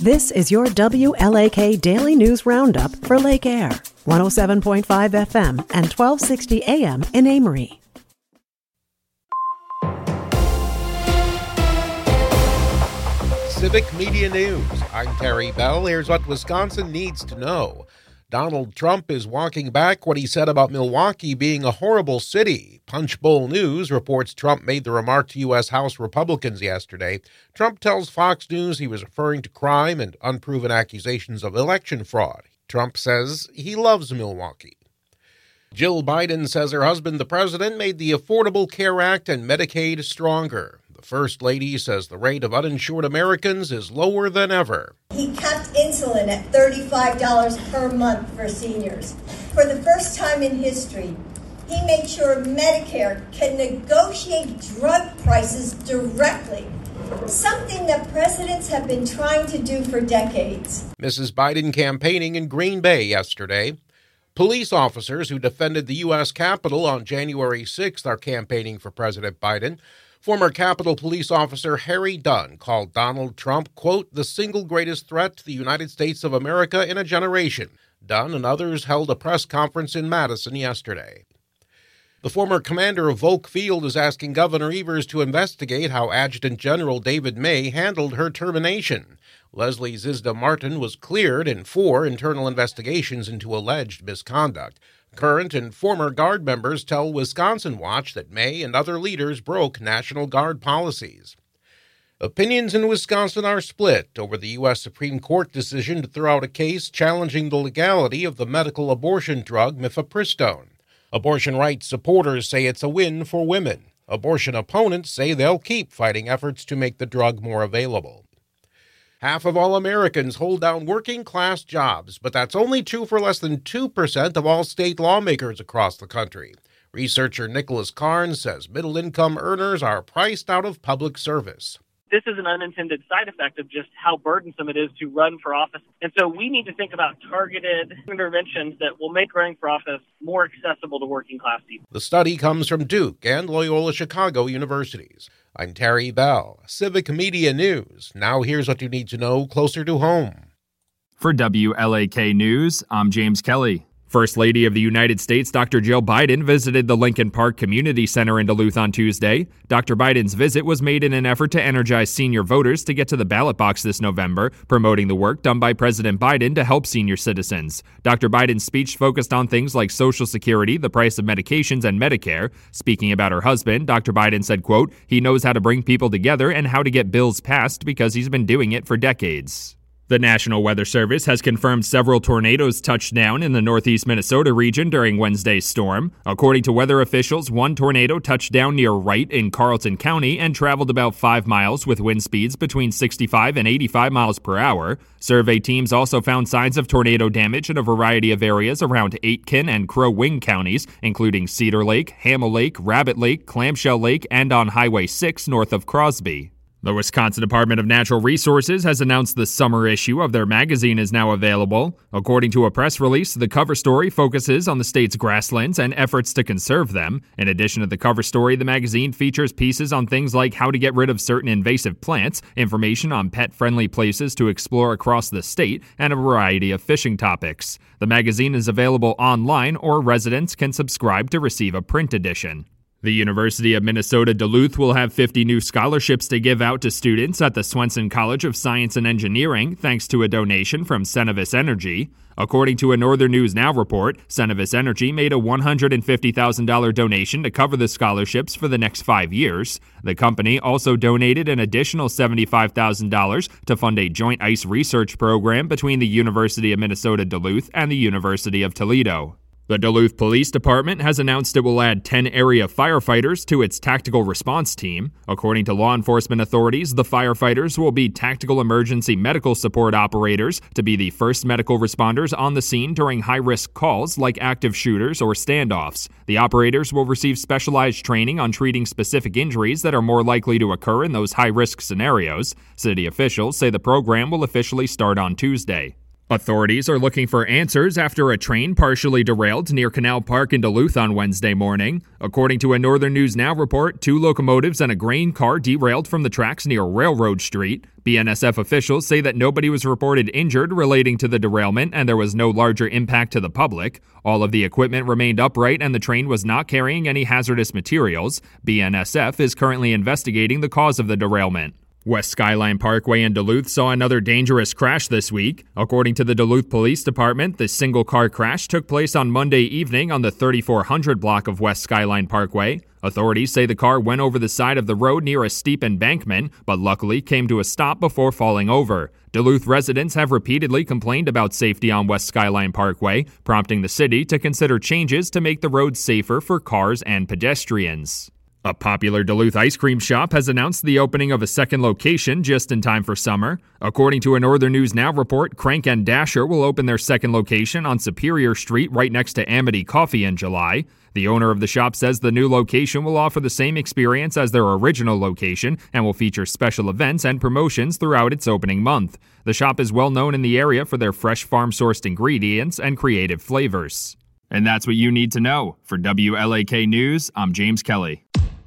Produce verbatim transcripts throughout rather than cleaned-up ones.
This is your W L A K Daily News Roundup for Lake Air, one oh seven point five F M and twelve sixty A M in Amory. Civic Media News. I'm Terry Bell. Here's what Wisconsin needs to know. Donald Trump is walking back what he said about Milwaukee being a horrible city. Punchbowl News reports Trump made the remark to U S House Republicans yesterday. Trump tells Fox News he was referring to crime and unproven accusations of election fraud. Trump says he loves Milwaukee. Jill Biden says her husband, the president, made the Affordable Care Act and Medicaid stronger. The First Lady says the rate of uninsured Americans is lower than ever. He kept insulin at thirty-five dollars per month for seniors. For the first time in history, he made sure Medicare can negotiate drug prices directly, something that presidents have been trying to do for decades. Missus Biden campaigning in Green Bay yesterday. Police officers who defended the U S Capitol on January sixth are campaigning for President Biden. Former Capitol Police officer Harry Dunn called Donald Trump, quote, the single greatest threat to the United States of America in a generation. Dunn and others held a press conference in Madison yesterday. The former commander of Volk Field is asking Governor Evers to investigate how Adjutant General David May handled her termination. Leslie Zizda Martin was cleared in four internal investigations into alleged misconduct. Current and former Guard members tell Wisconsin Watch that May and other leaders broke National Guard policies. Opinions in Wisconsin are split over the U S Supreme Court decision to throw out a case challenging the legality of the medical abortion drug mifepristone. Abortion rights supporters say it's a win for women. Abortion opponents say they'll keep fighting efforts to make the drug more available. Half of all Americans hold down working-class jobs, but that's only true for less than two percent of all state lawmakers across the country. Researcher Nicholas Carnes says middle-income earners are priced out of public service. This is an unintended side effect of just how burdensome it is to run for office. And so we need to think about targeted interventions that will make running for office more accessible to working-class people. The study comes from Duke and Loyola Chicago universities. I'm Terry Bell, Civic Media News. Now here's what you need to know closer to home. For W L A K News, I'm James Kelly. First Lady of the United States, Doctor Jill Biden, visited the Lincoln Park Community Center in Duluth on Tuesday. Doctor Biden's visit was made in an effort to energize senior voters to get to the ballot box this November, promoting the work done by President Biden to help senior citizens. Doctor Biden's speech focused on things like Social Security, the price of medications, and Medicare. Speaking about her husband, Doctor Biden said, quote, he knows how to bring people together and how to get bills passed because he's been doing it for decades. The National Weather Service has confirmed several tornadoes touched down in the northeast Minnesota region during Wednesday's storm. According to weather officials, one tornado touched down near Wright in Carlton County and traveled about five miles with wind speeds between sixty-five and eighty-five miles per hour. Survey teams also found signs of tornado damage in a variety of areas around Aitkin and Crow Wing counties, including Cedar Lake, Hamel Lake, Rabbit Lake, Clamshell Lake, and on Highway six north of Crosby. The Wisconsin Department of Natural Resources has announced the summer issue of their magazine is now available. According to a press release, the cover story focuses on the state's grasslands and efforts to conserve them. In addition to the cover story, the magazine features pieces on things like how to get rid of certain invasive plants, information on pet-friendly places to explore across the state, and a variety of fishing topics. The magazine is available online, or residents can subscribe to receive a print edition. The University of Minnesota Duluth will have fifty new scholarships to give out to students at the Swenson College of Science and Engineering, thanks to a donation from Cenovus Energy. According to a Northern News Now report, Cenovus Energy made a one hundred fifty thousand dollars donation to cover the scholarships for the next five years. The company also donated an additional seventy-five thousand dollars to fund a joint ice research program between the University of Minnesota Duluth and the University of Toledo. The Duluth Police Department has announced it will add ten area firefighters to its tactical response team. According to law enforcement authorities, the firefighters will be tactical emergency medical support operators to be the first medical responders on the scene during high-risk calls like active shooters or standoffs. The operators will receive specialized training on treating specific injuries that are more likely to occur in those high-risk scenarios. City officials say the program will officially start on Tuesday. Authorities are looking for answers after a train partially derailed near Canal Park in Duluth on Wednesday morning. According to a Northern News Now report, two locomotives and a grain car derailed from the tracks near Railroad Street. B N S F officials say that nobody was reported injured relating to the derailment and there was no larger impact to the public. All of the equipment remained upright and the train was not carrying any hazardous materials. B N S F is currently investigating the cause of the derailment. West Skyline Parkway in Duluth saw another dangerous crash this week. According to the Duluth Police Department, the single-car crash took place on Monday evening on the thirty-four hundred block of West Skyline Parkway. Authorities say the car went over the side of the road near a steep embankment, but luckily came to a stop before falling over. Duluth residents have repeatedly complained about safety on West Skyline Parkway, prompting the city to consider changes to make the roads safer for cars and pedestrians. A popular Duluth ice cream shop has announced the opening of a second location just in time for summer. According to a Northern News Now report, Crank and Dasher will open their second location on Superior Street right next to Amity Coffee in July. The owner of the shop says the new location will offer the same experience as their original location and will feature special events and promotions throughout its opening month. The shop is well known in the area for their fresh farm-sourced ingredients and creative flavors. And that's what you need to know. For W L A K News, I'm James Kelly.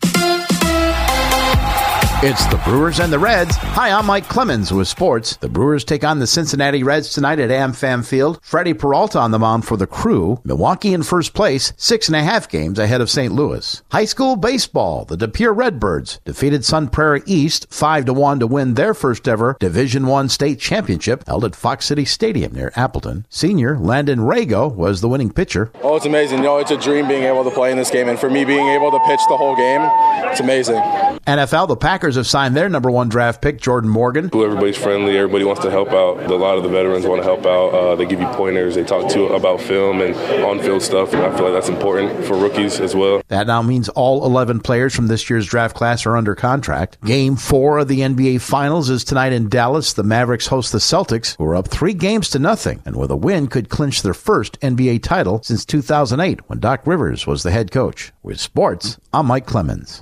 It's the Brewers and the Reds. Hi, I'm Mike Clemens with sports. The Brewers take on the Cincinnati Reds tonight at AmFam Field. Freddie Peralta on the mound for the Crew. Milwaukee in first place, six and a half games ahead of Saint Louis. High school baseball. The De Pere Redbirds defeated Sun Prairie East five to one to win their first ever Division One state championship held at Fox City Stadium near Appleton. Senior Landon Rago was the winning pitcher. Oh, it's amazing. You know, it's a dream being able to play in this game, and for me being able to pitch the whole game, it's amazing. N F L, the Packers have signed their number one draft pick, Jordan Morgan. Everybody's friendly. Everybody wants to help out. A lot of the veterans want to help out. Uh, they give you pointers. They talk to you about film and on-field stuff, and I feel like that's important for rookies as well. That now means all eleven players from this year's draft class are under contract. Game four of the N B A Finals is tonight in Dallas. The Mavericks host the Celtics, who are up three games to nothing, and with a win could clinch their first N B A title since two thousand eight, when Doc Rivers was the head coach. With sports, I'm Mike Clemens.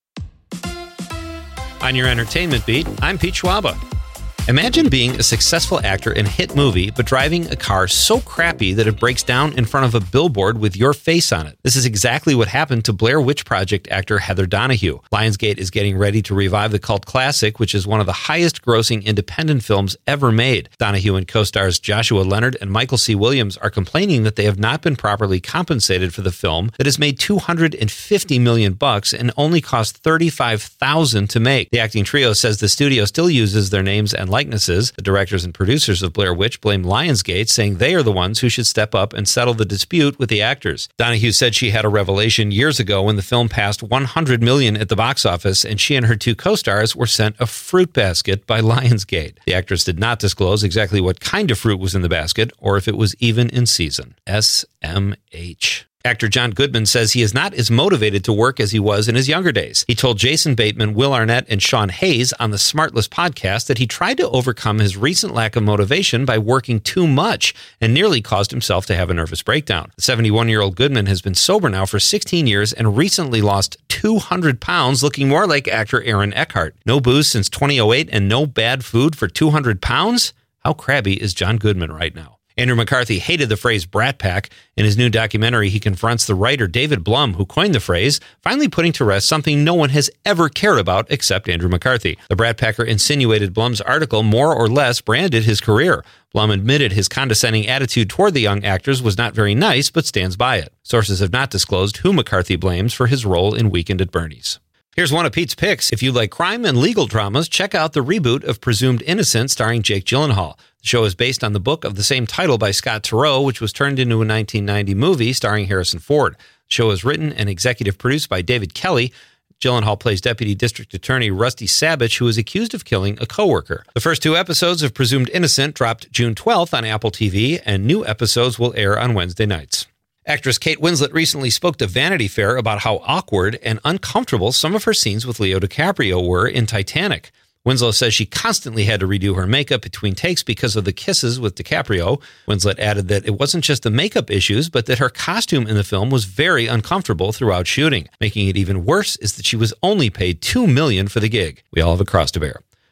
On your entertainment beat, I'm Pete Schwaba. Imagine being a successful actor in a hit movie, but driving a car so crappy that it breaks down in front of a billboard with your face on it. This is exactly what happened to Blair Witch Project actor Heather Donahue. Lionsgate is getting ready to revive the cult classic, which is one of the highest-grossing independent films ever made. Donahue and co-stars Joshua Leonard and Michael C. Williams are complaining that they have not been properly compensated for the film that has made two hundred fifty million bucks and only cost thirty-five thousand dollars to make. The acting trio says the studio still uses their names and likenesses. The directors and producers of Blair Witch blame Lionsgate, saying they are the ones who should step up and settle the dispute with the actors. Donahue said she had a revelation years ago when the film passed one hundred million dollars at the box office, and she and her two co-stars were sent a fruit basket by Lionsgate. The actress did not disclose exactly what kind of fruit was in the basket or if it was even in season. S M H. Actor John Goodman says he is not as motivated to work as he was in his younger days. He told Jason Bateman, Will Arnett, and Sean Hayes on the Smartless podcast that he tried to overcome his recent lack of motivation by working too much and nearly caused himself to have a nervous breakdown. The seventy-one-year-old Goodman has been sober now for sixteen years and recently lost two hundred pounds, looking more like actor Aaron Eckhart. No booze since twenty oh eight and no bad food for two hundred pounds? How crabby is John Goodman right now? Andrew McCarthy hated the phrase Brat Pack. In his new documentary, he confronts the writer David Blum, who coined the phrase, finally putting to rest something no one has ever cared about except Andrew McCarthy. The Brat Packer insinuated Blum's article more or less branded his career. Blum admitted his condescending attitude toward the young actors was not very nice, but stands by it. Sources have not disclosed who McCarthy blames for his role in Weekend at Bernie's. Here's one of Pete's picks. If you like crime and legal dramas, check out the reboot of Presumed Innocent starring Jake Gyllenhaal. The show is based on the book of the same title by Scott Turow, which was turned into a nineteen ninety movie starring Harrison Ford. The show is written and executive produced by David Kelly. Gyllenhaal plays Deputy District Attorney Rusty Sabich, who is accused of killing a coworker. The first two episodes of Presumed Innocent dropped June twelfth on Apple T V, and new episodes will air on Wednesday nights. Actress Kate Winslet recently spoke to Vanity Fair about how awkward and uncomfortable some of her scenes with Leo DiCaprio were in Titanic. Winslet says she constantly had to redo her makeup between takes because of the kisses with DiCaprio. Winslet added that it wasn't just the makeup issues, but that her costume in the film was very uncomfortable throughout shooting. Making it even worse is that she was only paid two million dollars for the gig. We all have a cross to bear.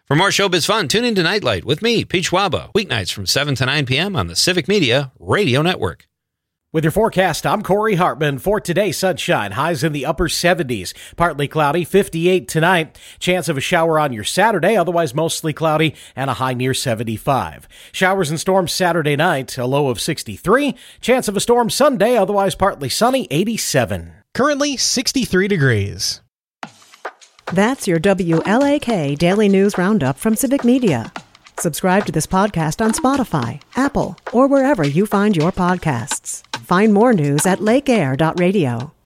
For more showbiz fun, tune in to Nightlight with me, Pete Schwaba, weeknights from seven to nine p.m. on the Civic Media Radio Network. With your forecast, I'm Corey Hartman. For today, sunshine, highs in the upper seventies. Partly cloudy, fifty-eight tonight. Chance of a shower on your Saturday, otherwise mostly cloudy, and a high near seventy-five. Showers and storms Saturday night, a low of sixty-three. Chance of a storm Sunday, otherwise partly sunny, eighty-seven. Currently sixty-three degrees. That's your W L A K Daily News Roundup from Civic Media. Subscribe to this podcast on Spotify, Apple, or wherever you find your podcasts. Find more news at lake air dot radio.